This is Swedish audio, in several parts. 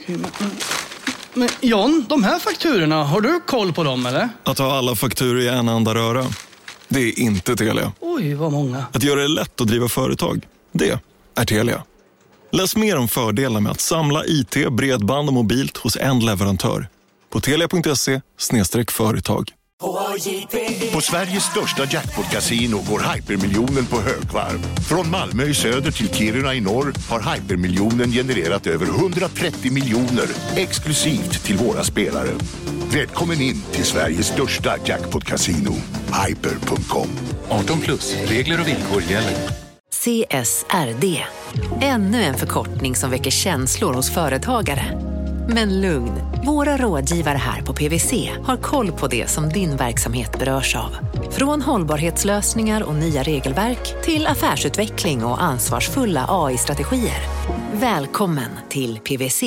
Men John, de här fakturorna, har du koll på dem eller? Att ha alla fakturor i en enda röra, det är inte Telia. Oj, vad många. Att göra det lätt att driva företag, det är Telia. Läs mer om fördelarna med att samla IT, bredband och mobilt hos en leverantör på telia.se/företag. På Sveriges största jackpot-casino går Hypermiljonen på högvarv. Från Malmö i söder till Kiruna i norr har Hypermiljonen genererat över 130 miljoner exklusivt till våra spelare. Välkommen in till Sveriges största jackpot-casino, hyper.com. 18+, regler och villkor gäller. CSRD, ännu en förkortning som väcker känslor hos företagare. Men lugn, våra rådgivare här på PwC har koll på det som din verksamhet berörs av. Från hållbarhetslösningar och nya regelverk till affärsutveckling och ansvarsfulla AI-strategier. Välkommen till PwC.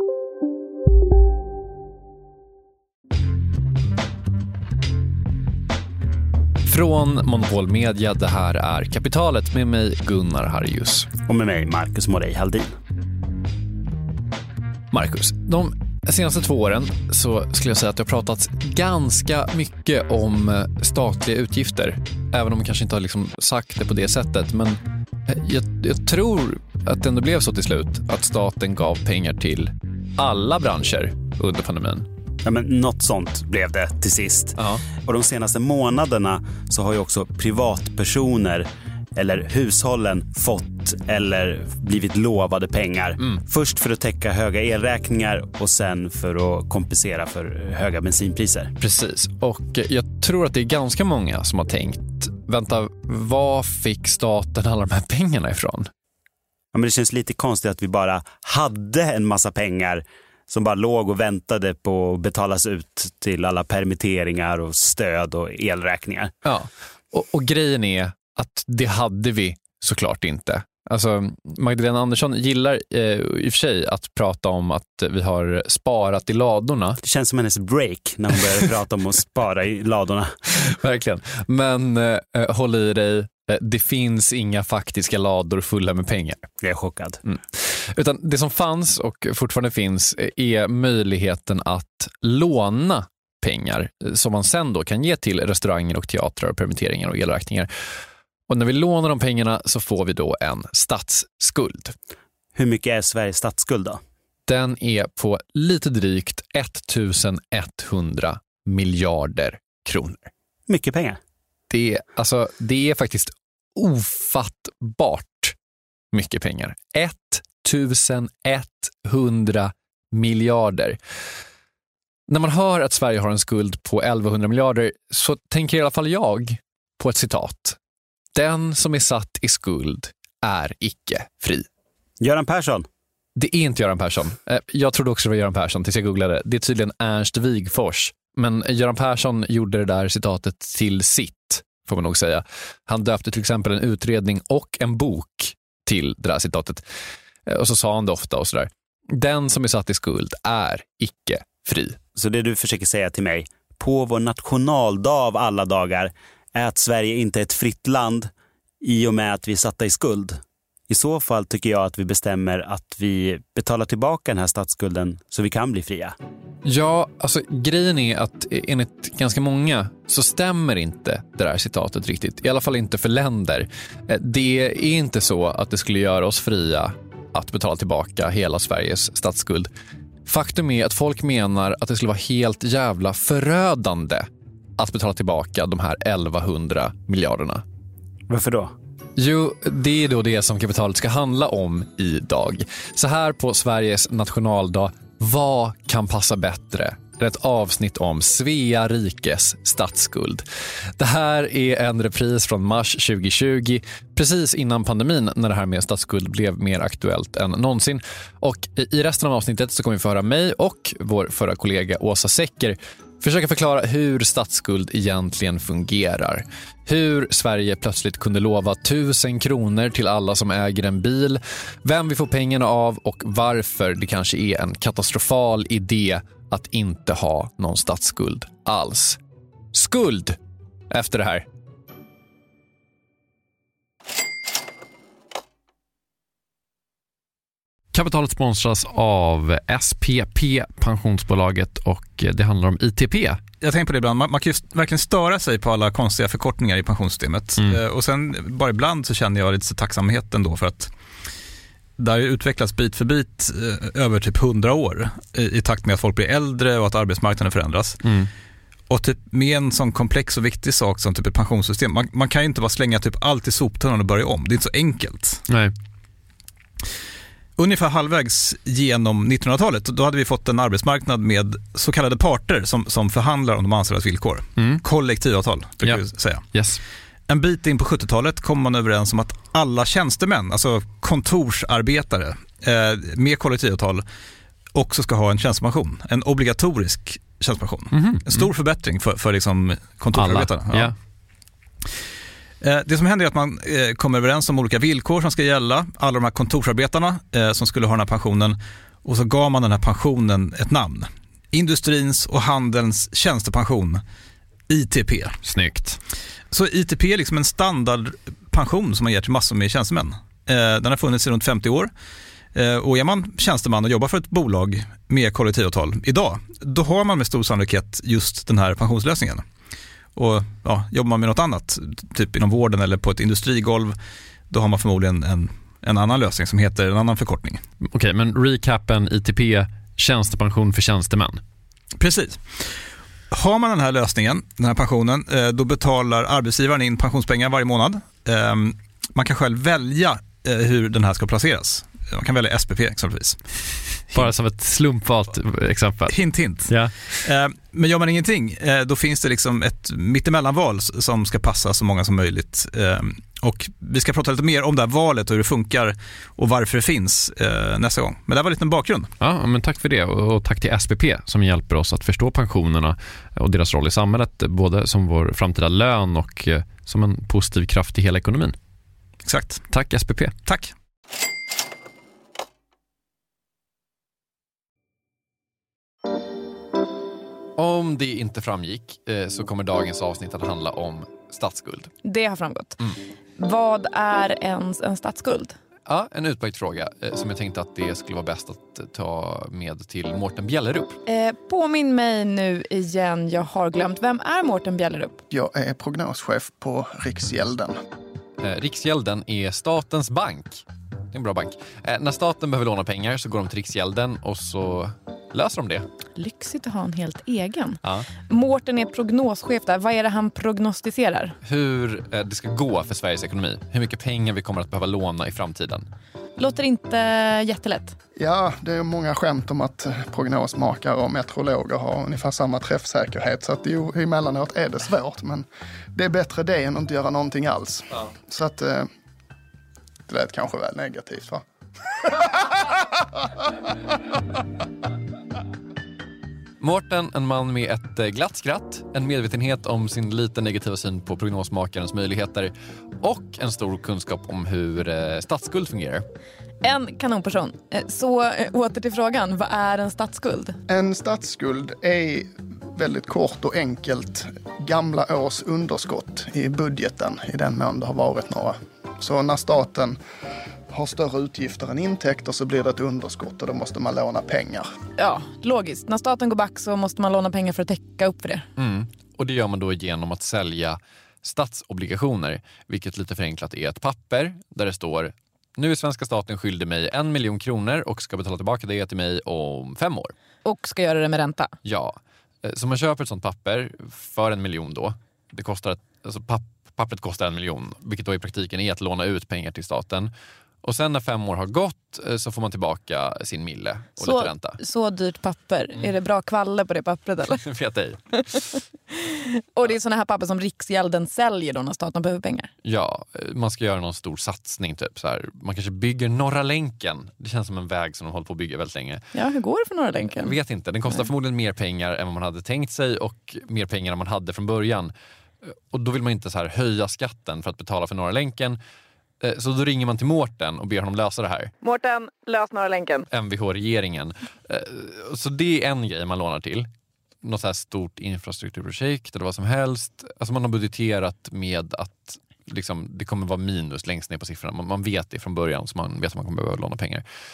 Från Monopol Media, det här är Kapitalet med mig Gunnar Harjus. Och med mig Marcus Morey Haldin. Marcus, de senaste 2 åren så skulle jag säga att det har pratats ganska mycket om statliga utgifter. Även om man kanske inte har liksom sagt det på det sättet. Men jag tror att det ändå blev så till slut att staten gav pengar till alla branscher under pandemin. Ja, men något sånt blev det till sist. Ja. Och de senaste månaderna så har ju också privatpersoner eller hushållen fått eller blivit lovade pengar. Först för att täcka höga elräkningar och sen för att kompensera för höga bensinpriser. Precis, och jag tror att det är ganska många som har tänkt, vänta, vad fick staten alla de här pengarna ifrån? Ja, men det känns lite konstigt att vi bara hade en massa pengar som bara låg och väntade på att betalas ut till alla permitteringar och stöd och elräkningar. Ja, och grejen är att det hade vi såklart inte. Alltså, Magdalena Andersson gillar i och för sig att prata om att vi har sparat i ladorna. Det känns som hennes break när hon börjar prata om att spara i ladorna. Verkligen. Men håll i dig, det finns inga faktiska lador fulla med pengar. Jag är chockad. Utan det som fanns och fortfarande finns är möjligheten att låna pengar som man sen då kan ge till restauranger och teatrar och permitteringar och elräkningar. Och när vi lånar de pengarna så får vi då en statsskuld. Hur mycket är Sveriges statsskuld då? Den är på lite drygt 1100 miljarder kronor. Mycket pengar. Det är faktiskt ofattbart mycket pengar. 1100 miljarder. När man hör att Sverige har en skuld på 1100 miljarder så tänker i alla fall jag på ett citat. Den som är satt i skuld är icke fri. Göran Persson? Det är inte Göran Persson. Jag trodde också det var Göran Persson tills jag googlade. Det är tydligen Ernst Wigforss. Men Göran Persson gjorde det där citatet till sitt, får man nog säga. Han döpte till exempel en utredning och en bok till det där citatet. Och så sa han det ofta och sådär. Den som är satt i skuld är icke fri. Så det du försöker säga till mig på vår nationaldag av alla dagar är att Sverige inte är ett fritt land i och med att vi är satta i skuld. I så fall tycker jag att vi bestämmer att vi betalar tillbaka den här statsskulden så vi kan bli fria. Ja, alltså grejen är att enligt ganska många så stämmer inte det där citatet riktigt. I alla fall inte för länder. Det är inte så att det skulle göra oss fria att betala tillbaka hela Sveriges statsskuld. Faktum är att folk menar att det skulle vara helt jävla förödande att betala tillbaka de här 1100 miljarderna. Varför då? Jo, det är då det som kapitalet ska handla om idag. Så här på Sveriges nationaldag, vad kan passa bättre? Ett avsnitt om Svea rikes statsskuld. Det här är en repris från mars 2020, precis innan pandemin när det här med statsskuld blev mer aktuellt än någonsin. Och i resten av avsnittet så kommer vi få höra mig och vår förra kollega Åsa Secker försöka förklara hur statsskuld egentligen fungerar. Hur Sverige plötsligt kunde lova 1000 kronor till alla som äger en bil. Vem vi får pengarna av och varför det kanske är en katastrofal idé att inte ha någon statsskuld alls. Skuld efter det här. Kapitalet sponsras av SPP, pensionsbolaget, och det handlar om ITP. Jag tänker på det ibland, man kan ju verkligen störa sig på alla konstiga förkortningar i pensionssystemet. Och sen bara ibland så känner jag lite tacksamhet ändå för att det har utvecklats bit för bit över typ 100 år i takt med att folk blir äldre och att arbetsmarknaden förändras. Och typ med en sån komplex och viktig sak som typ ett pensionssystem, man kan ju inte bara slänga typ allt i soptunnan och börja om. Det är inte så enkelt. Nej. Ungefär halvvägs genom 1900-talet, då hade vi fått en arbetsmarknad med så kallade parter som förhandlar om de anställdas villkor. Kollektivavtal, brukar vi säga. Yes. En bit in på 70-talet kom man överens om att alla tjänstemän, alltså kontorsarbetare med kollektivavtal, också ska ha en tjänstepension. En obligatorisk tjänstepension. En stor förbättring för liksom kontorsarbetarna. Ja. Det som händer är att man kommer överens om olika villkor som ska gälla. Alla de här kontorsarbetarna som skulle ha den här pensionen. Och så gav man den här pensionen ett namn. Industrins och handelns tjänstepension. ITP. Snyggt. Så ITP är liksom en standardpension som man ger till massor med tjänstemän. Den har funnits i runt 50 år. Och är man tjänsteman och jobbar för ett bolag med kollektivavtal idag, då har man med stor sannolikhet just den här pensionslösningen. Och jobbar man med något annat, typ inom vården eller på ett industrigolv, då har man förmodligen en annan lösning som heter en annan förkortning. Okej, men recapen ITP, tjänstepension för tjänstemän. Precis. Har man den här lösningen, den här pensionen, då betalar arbetsgivaren in pensionspengar varje månad. Man kan själv välja hur den här ska placeras. Man kan välja SPP exempelvis. Bara som ett slumpvalt exempel. Hint. Ja. Men gör man ingenting, då finns det liksom ett mittemellanval som ska passa så många som möjligt. Och vi ska prata lite mer om det här valet och hur det funkar och varför det finns nästa gång. Men det var lite en bakgrund. Ja, men tack för det, och tack till SPP som hjälper oss att förstå pensionerna och deras roll i samhället, både som vår framtida lön och som en positiv kraft i hela ekonomin. Exakt. Tack SPP. Tack. Om det inte framgick så kommer dagens avsnitt att handla om statsskuld. Det har framgått. Vad är ens en statsskuld? Ja, en utmärkt fråga som jag tänkte att det skulle vara bäst att ta med till Mårten Bjellerup. Påminn mig nu igen, jag har glömt. Vem är Mårten Bjellerup? Jag är prognoschef på Riksgälden. Riksgälden är statens bank. Det är en bra bank. När staten behöver låna pengar så går de till Riksgälden och så löser de det. Lyxigt att ha en helt egen. Ja. Mårten är prognoschef där. Vad är det han prognostiserar? Hur det ska gå för Sveriges ekonomi. Hur mycket pengar vi kommer att behöva låna i framtiden. Låter inte jättelätt. Ja, det är många skämt om att prognosmakare och meteorologer har ungefär samma träffsäkerhet. Så att emellanåt är det svårt, men det är bättre det än att inte göra någonting alls. Ja. Så att det lät kanske väl negativt, va? Mårten, en man med ett glatt skratt, en medvetenhet om sin lite negativa syn på prognosmakarens möjligheter och en stor kunskap om hur statsskuld fungerar. En kanonperson. Så åter till frågan, vad är en statsskuld? En statsskuld är väldigt kort och enkelt gamla års underskott i budgeten, i den mån det har varit några. Så när staten har större utgifter än intäkter så blir det ett underskott och då måste man låna pengar. Ja, logiskt. När staten går back så måste man låna pengar för att täcka upp för det. Och det gör man då genom att sälja statsobligationer, vilket lite förenklat är ett papper där det står: nu är svenska staten skyldig mig 1 miljon kronor och ska betala tillbaka det till mig om 5 år. Och ska göra det med ränta. Ja, så man köper ett sånt papper för 1 miljon då. Det kostar pappret kostar 1 miljon, vilket då i praktiken är att låna ut pengar till staten. Och sen när 5 år har gått så får man tillbaka sin mille och lite ränta. Så dyrt papper. Är det bra kvalle på det pappret eller? Vet ej. Och det är såna här papper som Riksgälden säljer då när staten behöver pengar? Ja, man ska göra någon stor satsning typ så här. Man kanske bygger Norra länken. Det känns som en väg som de håller på att bygga väldigt länge. Ja, hur går det för Norra länken? Jag vet inte. Den kostar förmodligen mer pengar än vad man hade tänkt sig och mer pengar än man hade från början. Och då vill man inte så här höja skatten för att betala för Norra länken. Så då ringer man till Mårten och ber honom lösa det här. Mårten, lös Norra länken. MVH-regeringen. Så det är en grej man lånar till. Något så här stort infrastrukturprojekt eller vad som helst. Alltså man har budgeterat med att liksom, det kommer vara minus längst ner på siffrorna. Man vet det från början så man vet att man kommer behöva låna pengar.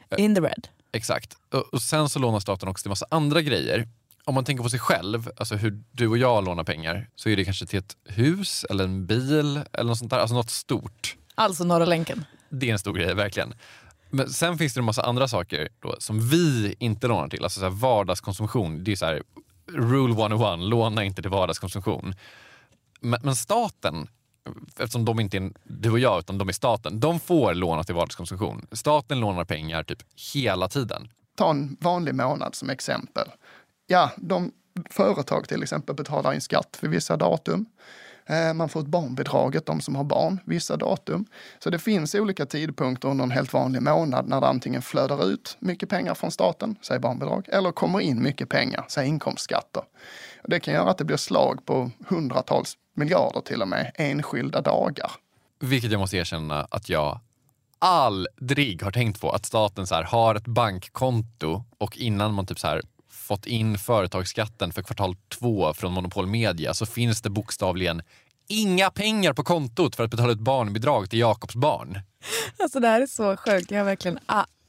In the red. Exakt. Och sen så lånar staten också till massa andra grejer. Om man tänker på sig själv, alltså hur du och jag lånar pengar, så är det kanske till ett hus eller en bil eller något sånt där, alltså något stort. Alltså Norra länken. Det är en stor grej, verkligen. Men sen finns det en massa andra saker då, som vi inte lånar till. Alltså så här vardagskonsumtion. Det är så här, rule 101, låna inte till vardagskonsumtion. Men staten, eftersom de inte är du och jag, utan de är staten, de får låna till vardagskonsumtion. Staten lånar pengar typ hela tiden. Ta en vanlig månad som exempel. Ja, företag till exempel betalar in skatt för vissa datum. Man får ett barnbidraget, de som har barn, vissa datum. Så det finns olika tidpunkter under en helt vanlig månad när det antingen flödar ut mycket pengar från staten, säg barnbidrag, eller kommer in mycket pengar, säg inkomstskatter. Och det kan göra att det blir slag på hundratals miljarder till och med enskilda dagar. Vilket jag måste erkänna att jag aldrig har tänkt på, att staten så här har ett bankkonto och innan man typ så här fått in företagsskatten för kvartal 2 från Monopol Media så finns det bokstavligen inga pengar på kontot för att betala ett barnbidrag till Jakobs barn. Alltså det här är så sjukt. Jag har verkligen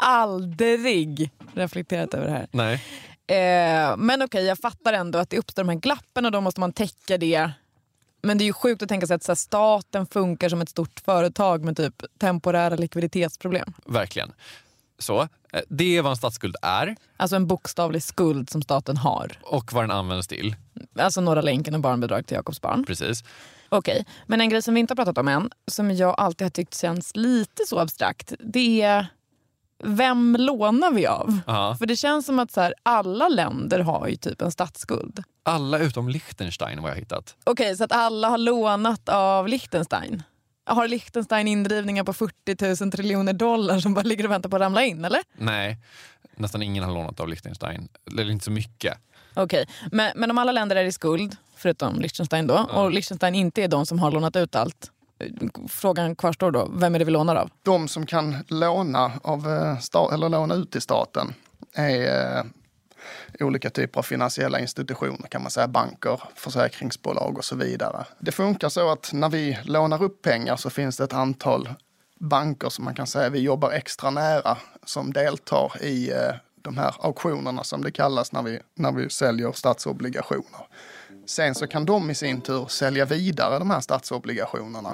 aldrig reflekterat över det här. Nej. Men okej, jag fattar ändå att det uppstår de här glappen och då måste man täcka det. Men det är ju sjukt att tänka sig att så här, staten funkar som ett stort företag med typ temporära likviditetsproblem. Verkligen. Så, det är vad en statsskuld är. Alltså en bokstavlig skuld som staten har. Och vad den används till. Alltså Norra länken och barnbidrag till Jakobs barn. Precis. Okej, men en grej som vi inte har pratat om än, som jag alltid har tyckt känns lite så abstrakt, det är vem lånar vi av? Aha. För det känns som att så här, alla länder har ju typ en statsskuld. Alla utom Liechtenstein vad jag har hittat. Okej, så att alla har lånat av Liechtenstein. Har Liechtenstein indrivningar på 40 000 triljoner dollar som bara ligger och väntar på att ramla in, eller? Nej, nästan ingen har lånat av Liechtenstein. Eller inte så mycket. Okej, men om alla länder är i skuld, förutom Liechtenstein då, och Liechtenstein inte är de som har lånat ut allt, frågan kvarstår då, vem är det vi lånar av? De som kan låna eller låna ut till staten är olika typer av finansiella institutioner, kan man säga, banker, försäkringsbolag och så vidare. Det funkar så att när vi lånar upp pengar så finns det ett antal banker som man kan säga vi jobbar extra nära som deltar i de här auktionerna som det kallas när vi säljer statsobligationer. Sen så kan de i sin tur sälja vidare de här statsobligationerna.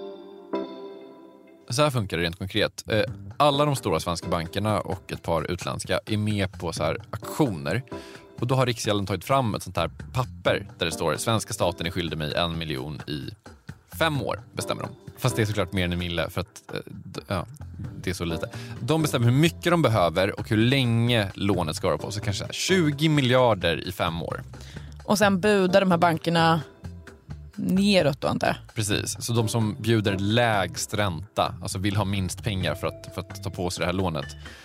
Så här funkar det rent konkret. Alla de stora svenska bankerna och ett par utländska är med på så här auktioner. Och då har Riksgälden tagit fram ett sånt här papper där det står svenska staten är skyldig mig 1 miljon i 5 år, bestämmer de. Fast det är såklart mer än en mille för att det är så lite. De bestämmer hur mycket de behöver och hur länge lånet ska vara på. Så kanske 20 miljarder i 5 år. Och sen budar de här bankerna neråt då, inte? Precis, så de som bjuder lägst ränta, alltså vill ha minst pengar för att ta på sig det här lånet,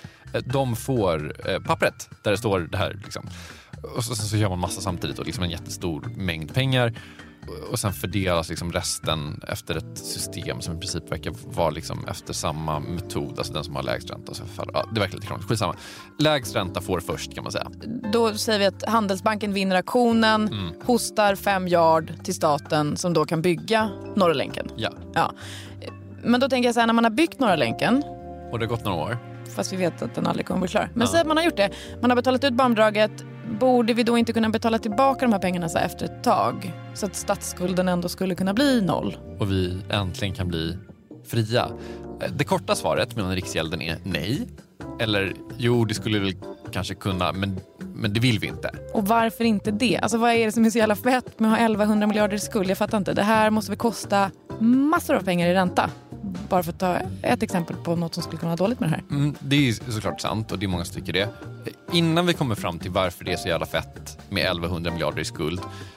de får pappret där det står det här liksom. Och så gör man massa samtidigt och liksom en jättestor mängd pengar. Och sen fördelas liksom resten efter ett system som i princip verkar vara liksom efter samma metod, alltså den som har lägst ränta. Så det verkar lite krångligt, skitsamma. Lägst ränta får först, kan man säga. Då säger vi att Handelsbanken vinner auktionen, hostar 5 miljard till staten som då kan bygga Norra länken. Ja. Men då tänker jag så här, när man har byggt Norra länken, och det har gått några år, fast vi vet att den aldrig kommer bli klar. Men säg att man har gjort det, man har betalat ut barnbidraget, borde vi då inte kunna betala tillbaka de här pengarna så efter ett tag? Så att statsskulden ändå skulle kunna bli 0. Och vi äntligen kan bli fria. Det korta svaret mellan Riksgälden är nej. Eller jo, det skulle väl kanske kunna, men det vill vi inte. Och varför inte det? Alltså vad är det som är så jävla fett med att ha 1100 miljarder i skuld? Jag fattar inte. Det här måste väl kosta massor av pengar i ränta. Bara för att ta ett exempel på något som skulle kunna vara dåligt med det här. Det är såklart sant och det är många som tycker det. Innan vi kommer fram till varför det är så jävla fett med 1100 miljarder i skuld,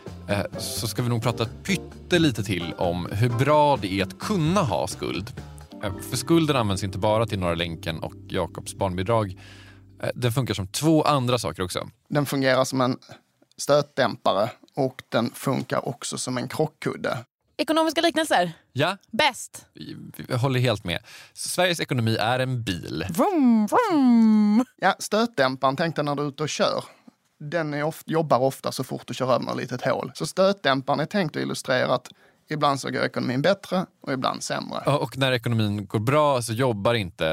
så ska vi nog prata pyttelite till om hur bra det är att kunna ha skuld. För skulden används inte bara till Norra länken och Jakobs barnbidrag. Den funkar som 2 andra saker också. Den fungerar som en stötdämpare och den funkar också som en krockkudde. Ekonomiska liknelser? Ja. Bäst. Jag håller helt med. Så Sveriges ekonomi är en bil. Vroom, vroom. Ja, stötdämparen, tänkte när du är ute och kör. Den jobbar ofta så fort du kör över ett litet hål. Så stötdämparen är tänkt att illustrera att ibland så går ekonomin bättre och ibland sämre. Och när ekonomin går bra så jobbar inte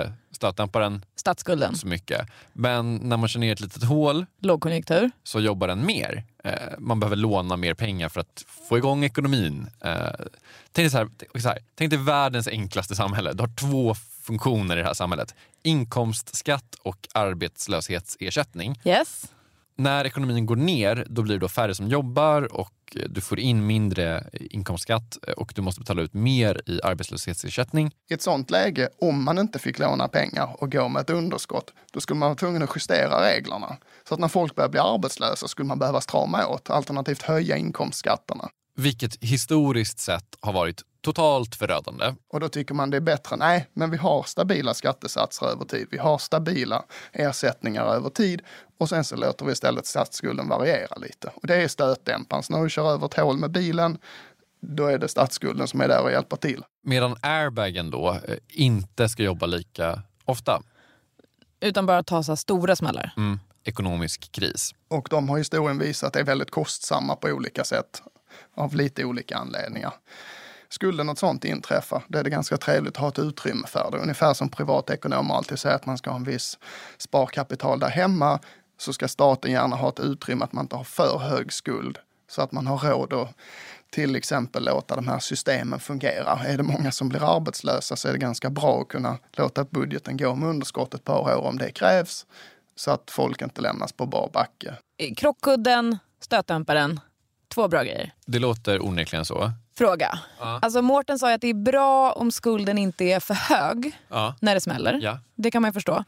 stötdämparen statsskulden. så mycket. Men när man kör ner ett litet hål, lågkonjunktur, så jobbar den mer. Man behöver låna mer pengar för att få igång ekonomin. Tänk dig världens enklaste samhälle. Du har 2 funktioner i det här samhället. Inkomstskatt och arbetslöshetsersättning. Yes. När ekonomin går ner, då blir det då färre som jobbar och du får in mindre inkomstskatt och du måste betala ut mer i arbetslöshetsersättning. I ett sånt läge, om man inte fick låna pengar och gå med ett underskott, då skulle man vara tvungen att justera reglerna. Så att när folk börjar bli arbetslösa skulle man behöva strama åt, alternativt höja inkomstskatterna. Vilket historiskt sett har varit totalt förödande. Och då tycker man det är bättre, nej, men vi har stabila skattesatser över tid. Vi har stabila ersättningar över tid och sen så låter vi istället statsskulden variera lite. Och det är stötdämparen. Så när du kör över ett hål med bilen, då är det statsskulden som är där och hjälper till. Medan airbagen då inte ska jobba lika ofta. Utan bara ta så här stora smällar. Ekonomisk kris. Och de har historien visat att det är väldigt kostsamma på olika sätt av lite olika anledningar. Skulle något sånt inträffa, då är det ganska trevligt att ha ett utrymme för det. Ungefär som privatekonomer alltid säger att man ska ha en viss sparkapital där hemma, så ska staten gärna ha ett utrymme att man inte har för hög skuld så att man har råd att till exempel låta de här systemen fungera. Är det många som blir arbetslösa så är det ganska bra att kunna låta budgeten gå med underskott ett par år om det krävs, så att folk inte lämnas på bar backe. Krockkudden, stötdämparen, 2 bra grejer. Det låter onekligen så. Fråga. Ja. Alltså Mårten sa ju att det är bra om skulden inte är för hög när det smäller. Ja. Det kan man ju förstå.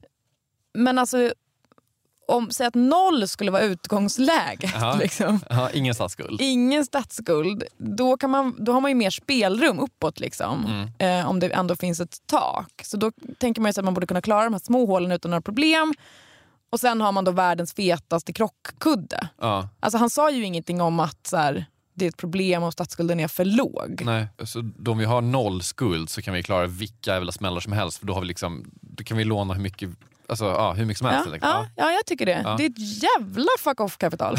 Men alltså, säg att 0 skulle vara utgångsläget. Liksom. Ingen statsskuld. Ingen statsskuld. Då har man ju mer spelrum uppåt liksom. Om det ändå finns ett tak. Så då tänker man ju att man borde kunna klara de här små hålen utan några problem. Och sen har man då världens fetaste krockkudde. Ja. Alltså han sa ju ingenting om att så här, det är ett problem om statsskulden är för låg. Nej, så om vi har 0 skuld så kan vi klara vilka jävla smällar som helst. För då har vi liksom, då kan vi låna hur mycket som helst. Ja, jag tycker det. Ja. Det är ett jävla fuck-off-kapital.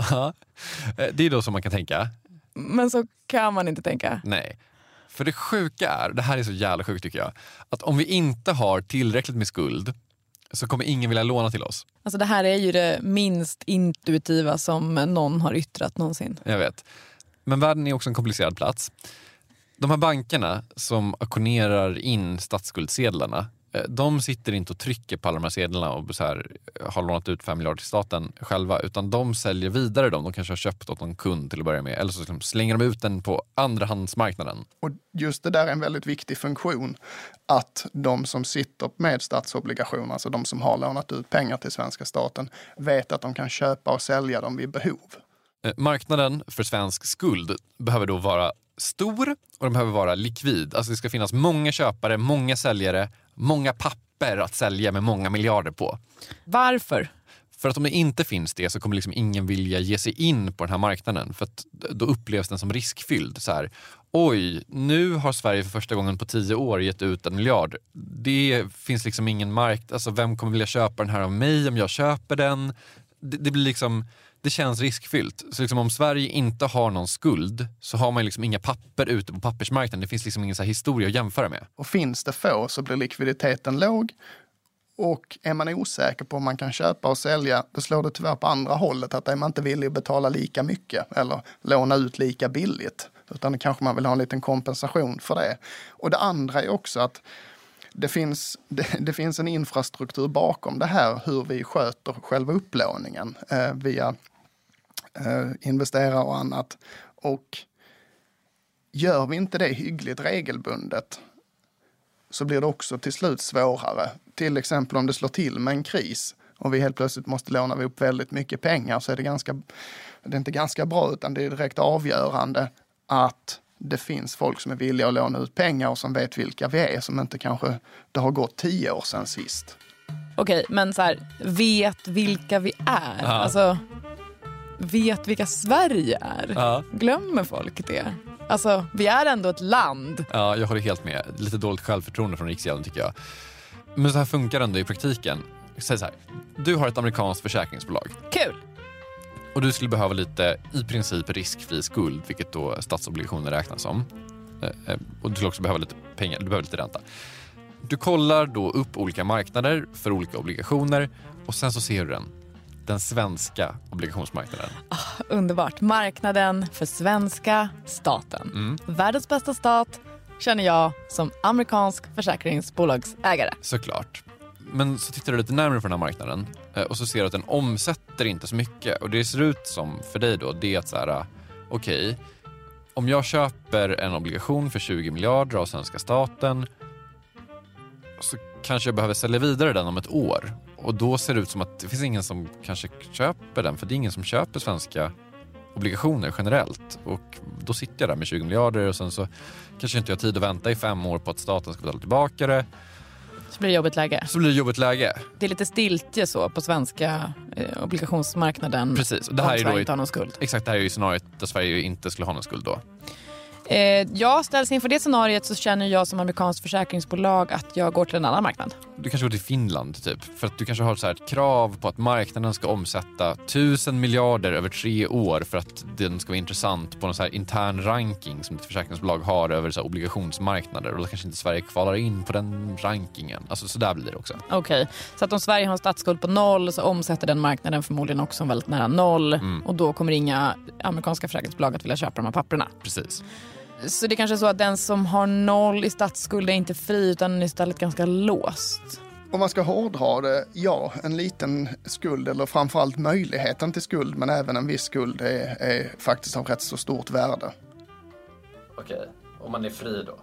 Det är då som man kan tänka. Men så kan man inte tänka. Nej. För det sjuka är, det här är så jävla sjukt tycker jag, att om vi inte har tillräckligt med skuld så kommer ingen vilja låna till oss. Alltså det här är ju det minst intuitiva som någon har yttrat någonsin. Jag vet. Men världen är också en komplicerad plats. De här bankerna som auktionerar in statsskuldsedlarna, de sitter inte och trycker på alla de här sedlarna och så här, har lånat ut 5 miljarder till staten själva, utan de säljer vidare dem. De kanske har köpt åt någon kund till att börja med, eller så liksom slänger de ut den på andrahandsmarknaden. Och just det där är en väldigt viktig funktion, att de som sitter med statsobligationer, alltså de som har lånat ut pengar till svenska staten, vet att de kan köpa och sälja dem vid behov. Marknaden för svensk skuld behöver då vara stor och den behöver vara likvid. Alltså det ska finnas många köpare, många säljare, många papper att sälja med många miljarder på. Varför? För att om det inte finns det så kommer liksom ingen vilja ge sig in på den här marknaden. För att då upplevs den som riskfylld. Så här, oj, nu har Sverige för första gången på 10 år gett ut 1 miljard. Det finns liksom ingen marknad. Alltså vem kommer vilja köpa den här av mig om jag köper den? Det blir liksom... Det känns riskfyllt. Så liksom om Sverige inte har någon skuld så har man liksom inga papper ute på pappersmarknaden. Det finns liksom ingen så här historia att jämföra med. Och finns det få så blir likviditeten låg. Och är man osäker på om man kan köpa och sälja, då slår det tyvärr på andra hållet. Att är man inte villig att betala lika mycket eller låna ut lika billigt. Utan kanske man vill ha en liten kompensation för det. Och det andra är också att det finns en infrastruktur bakom det här, hur vi sköter själva upplåningen via investerare och annat. Och gör vi inte det hyggligt regelbundet så blir det också till slut svårare. Till exempel om det slår till med en kris och vi helt plötsligt måste låna upp väldigt mycket pengar, så är det inte ganska bra, utan det är direkt avgörande att det finns folk som är villiga att låna ut pengar och som vet vilka vi är, som inte kanske det har gått 10 år sedan sist. Okej, men så här, vet vilka vi är. Ja. Alltså, vet vilka Sverige är. Ja. Glömmer folk det? Alltså, vi är ändå ett land. Ja, jag håller helt med. Lite dåligt självförtroende från riksgälden tycker jag. Men så här funkar ändå i praktiken. Säg så här, du har ett amerikanskt försäkringsbolag. Kul! Och du skulle behöva lite i princip riskfri skuld, vilket då statsobligationer räknas som. Och du skulle också behöva lite pengar, du behöver lite ränta. Du kollar då upp olika marknader för olika obligationer och sen så ser du den svenska obligationsmarknaden. Underbart. Marknaden för svenska staten. Världens bästa stat känner jag som amerikansk försäkringsbolagsägare. Såklart. Men så tittar du lite närmare på den här marknaden och så ser du att den omsätter inte så mycket. Och det ser ut som för dig då, det är att så här, okej, om jag köper en obligation för 20 miljarder av svenska staten så kanske jag behöver sälja vidare den om ett år. Och då ser det ut som att det finns ingen som kanske köper den, för det är ingen som köper svenska obligationer generellt. Och då sitter jag där med 20 miljarder och sen så kanske inte jag har tid att vänta i 5 år på att staten ska betala tillbaka det. Så blir det jobbigt läge. Det är lite stiltje så på svenska obligationsmarknaden. Precis. Och det här om är Sverige då inte har någon skuld. Exakt, det här är ju scenariot där Sverige inte skulle ha någon skuld då. Jag ställs inför det scenariot så känner jag som amerikanskt försäkringsbolag att jag går till en annan marknad. Du kanske går till Finland typ. För att du kanske har så här ett krav på att marknaden ska omsätta 1000 miljarder över 3 år för att den ska vara intressant på en så här intern ranking som ett försäkringsbolag har över så här obligationsmarknader. Och då kanske inte Sverige kvalar in på den rankingen. Alltså så där blir det också. Okej, så att om Sverige har en statsskuld på 0 så omsätter den marknaden förmodligen också väldigt nära 0. Och då kommer inga amerikanska försäkringsbolag att vilja köpa de här papperna. Precis. Så det är kanske är så att den som har 0 i statsskuld är inte fri utan istället ganska låst. Om man ska hårdra det, ja, en liten skuld eller framförallt möjligheten till skuld men även en viss skuld är faktiskt av rätt så stort värde. Okej, om man är fri då?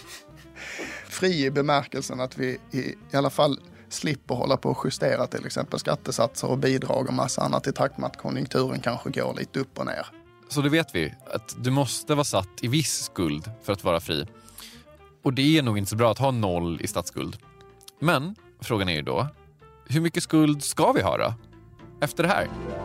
Fri i bemärkelsen att vi i alla fall slipper hålla på att justera till exempel skattesatser och bidrag och massa annat i takt med att konjunkturen kanske går lite upp och ner. Så det vet vi, att du måste vara satt i viss skuld för att vara fri. Och det är nog inte så bra att ha 0 i statsskuld. Men frågan är ju då, hur mycket skuld ska vi ha då? Efter det här.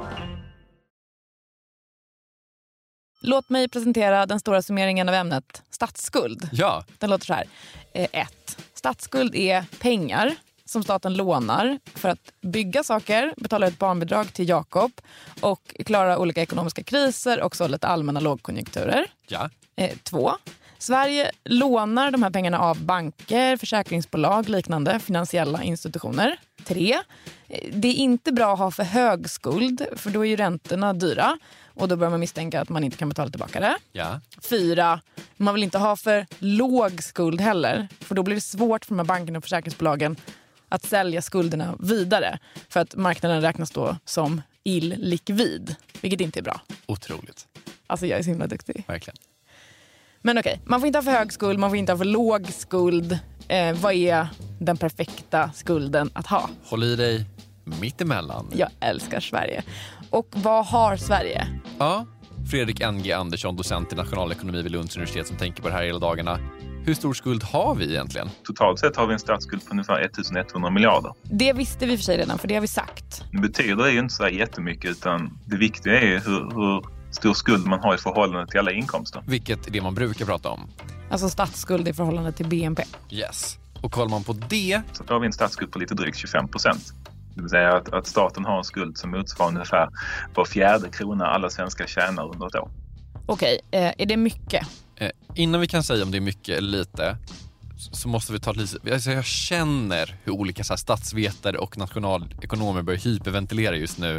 Låt mig presentera den stora summeringen av ämnet statsskuld. Ja. Den låter så här. 1. Statsskuld är pengar som staten lånar för att bygga saker, betala ett barnbidrag till Jakob och klara olika ekonomiska kriser och så lite allmänna lågkonjunkturer. Ja. 2. Sverige lånar de här pengarna av banker, försäkringsbolag, liknande finansiella institutioner. 3. Det är inte bra att ha för hög skuld för då är ju räntorna dyra och då bör man misstänka att man inte kan betala tillbaka det. Ja. 4. Man vill inte ha för låg skuld heller för då blir det svårt för de här bankerna och försäkringsbolagen att sälja skulderna vidare för att marknaden räknas då som illikvid, vilket inte är bra. Otroligt. Alltså jag är så himla duktig. Verkligen. Men okej, man får inte ha för hög skuld, man får inte ha för låg skuld. Vad är den perfekta skulden att ha? Håll i dig mittemellan. Jag älskar Sverige. Och vad har Sverige? Ja, Fredrik N.G. Andersson, docent i nationalekonomi vid Lunds universitet som tänker på det här hela dagarna. Hur stor skuld har vi egentligen? Totalt sett har vi en statsskuld på ungefär 1100 miljarder. Det visste vi för sig redan, för det har vi sagt. Det betyder ju inte så jättemycket, utan det viktiga är hur stor skuld man har i förhållande till alla inkomster. Vilket är det man brukar prata om. Alltså statsskuld i förhållande till BNP. Yes. Och kollar man på det... så har vi en statsskuld på lite drygt 25%. Det vill säga att staten har en skuld som motsvarar ungefär var 4:e krona alla svenskar tjänar under ett år. Okej, är det mycket? Innan vi kan säga om det är mycket eller lite så måste vi ta lite... Alltså jag känner hur olika så här statsvetare och nationalekonomer börjar hyperventilera just nu.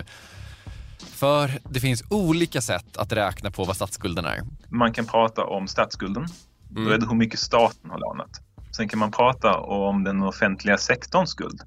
För det finns olika sätt att räkna på vad statsskulden är. Man kan prata om statsskulden. Då är det hur mycket staten har lånat. Sen kan man prata om den offentliga sektorns skuld.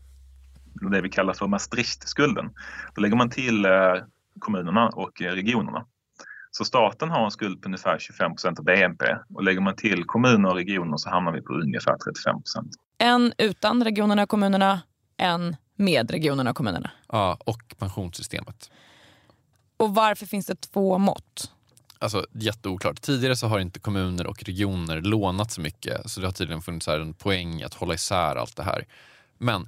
Det vi kallar för Maastricht-skulden. Då lägger man till kommunerna och regionerna. Så staten har en skuld på ungefär 25% av BNP. Och lägger man till kommuner och regioner så hamnar vi på ungefär 35%. En utan regionerna och kommunerna, en med regionerna och kommunerna. Ja, och pensionssystemet. Och varför finns det 2 mått? Alltså jätteoklart. Tidigare så har inte kommuner och regioner lånat så mycket. Så det har tydligen funnits här en poäng att hålla isär allt det här. Men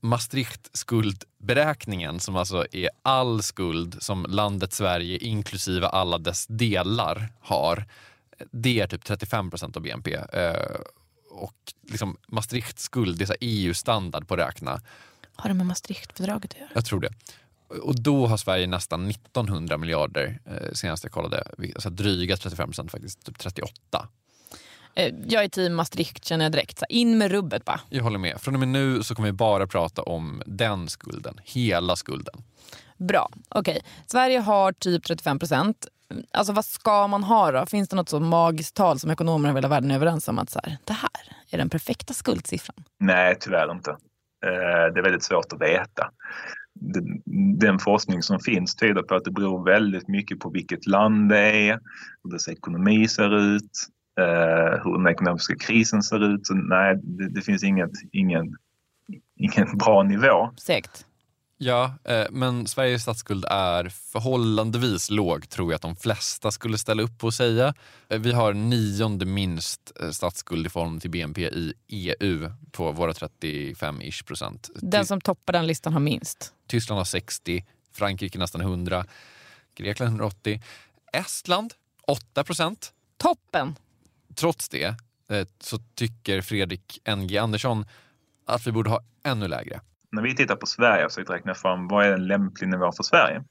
Maastricht-skuldberäkningen, som alltså är all skuld som landet Sverige inklusive alla dess delar har, det är typ 35% av BNP. Och liksom Maastricht-skuld, det är så EU-standard på att räkna. Har det med Maastricht-fördraget att göra? Jag tror det. Och då har Sverige nästan 1900 miljarder senast jag kollade. Alltså dryga 35% faktiskt, typ 38. Jag är team Maastricht, känner jag direkt. Så in med rubbet bara. Jag håller med. Från och med nu så kommer vi bara prata om den skulden. Hela skulden. Bra, okej. Sverige har typ 35%. Alltså vad ska man ha då? Finns det något så magiskt tal som ekonomer i hela världen är överens om att så här, det här är den perfekta skuldsiffran? Nej, tyvärr inte. Det är väldigt svårt att veta. Den forskning som finns tyder på att det beror väldigt mycket på vilket land det är, hur dess ekonomi ser ut, hur den ekonomiska krisen ser ut. Så nej, det finns ingen bra nivå. Segt. Ja, men Sveriges statsskuld är förhållandevis låg, tror jag att de flesta skulle ställa upp på att säga. Vi har 9:e minst statsskuld i form till BNP i EU på våra 35% Den som toppar den listan har minst. Tyskland har 60, Frankrike nästan 100, Grekland 180, Estland 8%. Toppen! Trots det så tycker Fredrik N.G. Andersson att vi borde ha ännu lägre. När vi tittar på Sverige och försöker räkna fram vad är en lämplig nivå för Sverige,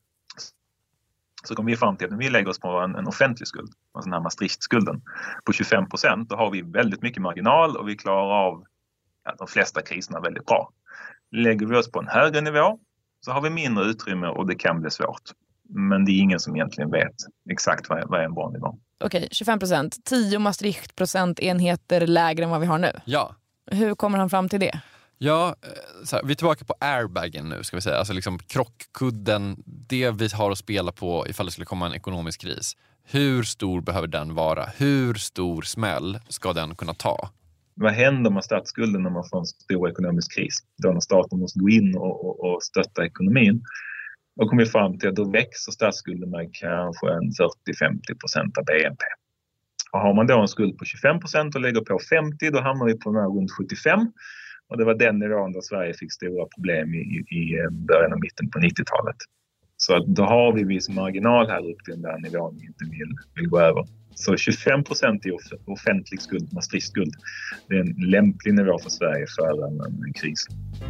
så kommer vi fram till att när vi lägger oss på en offentlig skuld, alltså den här Maastricht-skulden, på 25%, då har vi väldigt mycket marginal och vi klarar av de flesta kriserna väldigt bra. Lägger vi oss på en högre nivå så har vi mindre utrymme och det kan bli svårt. Men det är ingen som egentligen vet exakt vad är en bra nivå. Okej, 25%. 10 Maastricht-procentenheter lägre än vad vi har nu. Ja. Hur kommer han fram till det? Ja, så här, vi är tillbaka på airbagen nu, ska vi säga. Alltså liksom krockkudden, det vi har att spela på ifall det skulle komma en ekonomisk kris. Hur stor behöver den vara? Hur stor smäll ska den kunna ta? Vad händer med statsskulden när man får en stor ekonomisk kris? Då när staten måste gå in och stötta ekonomin. Då kommer vi fram till att då växer statsskulden med kanske en 40-50% av BNP. Och har man då en skuld på 25% och lägger på 50%, då hamnar vi på runt 75%. Och det var den nivån där Sverige fick stora problem i början och mitten på 90-talet. Så att då har vi viss marginal här upp till den där nivån vi inte vill gå över. Så 25% i offentlig skuld, Maastricht-skuld, det är en lämplig nivå för Sverige för en kris.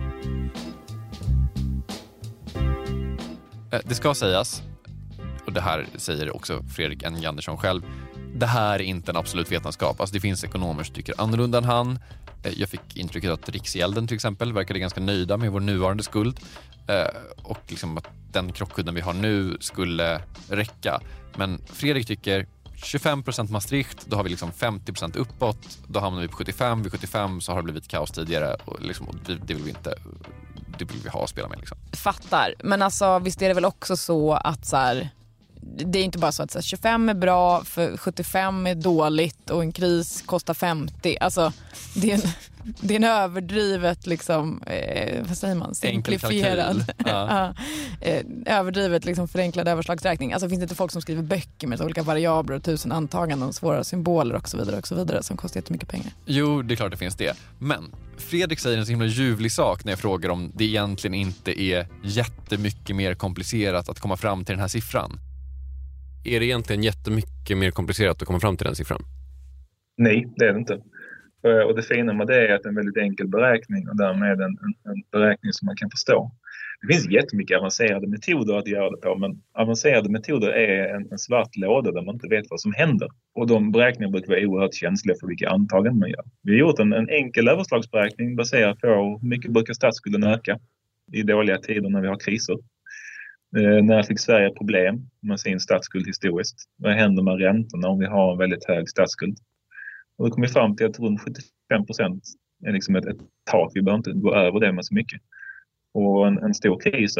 Det ska sägas, och det här säger också Fredrik N. Andersson själv, det här är inte en absolut vetenskap. Alltså det finns ekonomer som tycker annorlunda än han. Jag fick intrycket att Riksgälden till exempel verkade ganska nöjda med vår nuvarande skuld. Och liksom att den krockkudden vi har nu skulle räcka. Men Fredrik tycker 25% Maastricht, då har vi liksom 50% uppåt. Då hamnar vi på 75. Vid 75 så har det blivit kaos tidigare. Och liksom, det vill vi inte... Det vill vi ha att spela med liksom. Fattar. Men alltså visst är det väl också så att så här, det är inte bara så att så här, 25 är bra för 75 är dåligt och en kris kostar 50. Alltså det är en överdrivet liksom, vad säger man? Simplifierad. Ja. Överdrivet liksom förenklad överslagsräkning. Alltså finns det inte folk som skriver böcker med olika variabler och 1000 antaganden och svåra symboler och så vidare som kostar jättemycket pengar? Jo, det är klart det finns det. Men Fredrik säger en så himla ljuvlig sak när jag frågar om det egentligen inte är jättemycket mer komplicerat att komma fram till den här siffran. Är det egentligen jättemycket mer komplicerat att komma fram till den siffran? Nej, det är det inte. Och det fina med det är att det är en väldigt enkel beräkning och därmed en beräkning som man kan förstå. Det finns jättemycket avancerade metoder att göra det på, men avancerade metoder är en svart låda där man inte vet vad som händer. Och de beräkningarna brukar vara oerhört känsliga för vilka antaganden man gör. Vi har gjort en enkel överslagsberäkning baserad på hur mycket brukar statsskulden öka i dåliga tider när vi har kriser. När fick Sverige problem med sin statsskuld historiskt? Vad händer med räntorna om vi har en väldigt hög statsskuld? Och då kommer vi fram till att runt 75% är liksom ett tak. Vi behöver inte gå över det med så mycket. Och en stor kris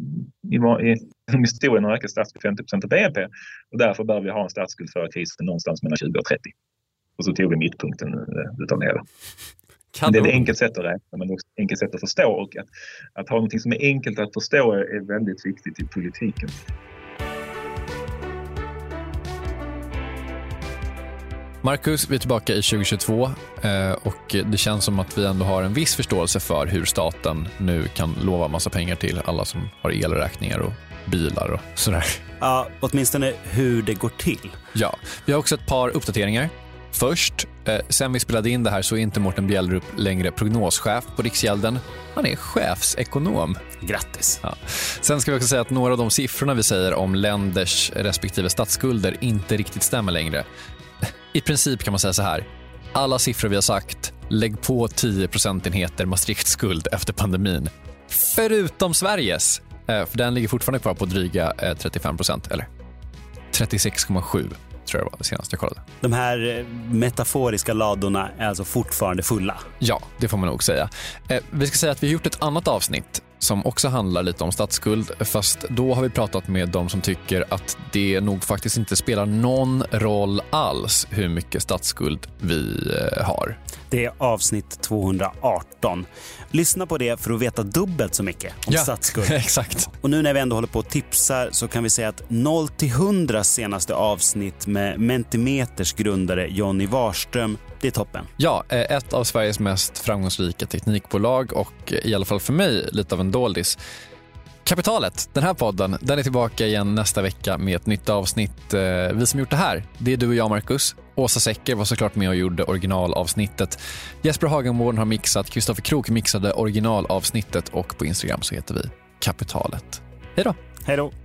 i historien har ökat statsskuld 50% av BNP. Och därför bör vi ha en statsskuld för krisen någonstans mellan 20 och 30. Och så tog vi mittpunkten utav det hela. Det är ett enkelt sätt att räkna, men också ett enkelt sätt att förstå. Och att ha något som är enkelt att förstå är väldigt viktigt i politiken. Marcus, vi är tillbaka i 2022 och det känns som att vi ändå har en viss förståelse för hur staten nu kan lova massa pengar till alla som har elräkningar och bilar och sådär. Ja, åtminstone hur det går till. Ja, vi har också ett par uppdateringar. Först, sen vi spelade in det här så är inte Mårten Bjällerup längre prognoschef på Riksgälden. Han är chefsekonom. Grattis. Ja. Sen ska vi också säga att några av de siffrorna vi säger om länders respektive statsskulder inte riktigt stämmer längre. I princip kan man säga så här. Alla siffror vi har sagt, lägg på 10 procentenheter Maastricht-skuld efter pandemin. Förutom Sveriges. För den ligger fortfarande kvar på dryga 35%, eller 36,7 tror jag det var det senaste jag kollade. De här metaforiska ladorna är alltså fortfarande fulla. Ja, det får man nog säga. Vi ska säga att vi har gjort ett annat avsnitt som också handlar lite om statsskuld, fast då har vi pratat med de som tycker att det nog faktiskt inte spelar någon roll alls hur mycket statsskuld vi har. Det är avsnitt 218. Lyssna på det för att veta dubbelt så mycket om statsskuld. Exakt. Och nu när vi ändå håller på och tipsar så kan vi säga att 0-100 senaste avsnitt med Mentimeters grundare Johnny Warström, det är toppen. Ja, ett av Sveriges mest framgångsrika teknikbolag och i alla fall för mig lite av en doldis. Kapitalet, den här podden, den är tillbaka igen nästa vecka med ett nytt avsnitt. Vi som gjort det här, det är du och jag, Marcus. Åsa Secker var såklart med och gjorde originalavsnittet. Jesper Hagenborn har mixat, Kristoffer Krook mixade originalavsnittet och på Instagram så heter vi Kapitalet. Hej då! Hej då!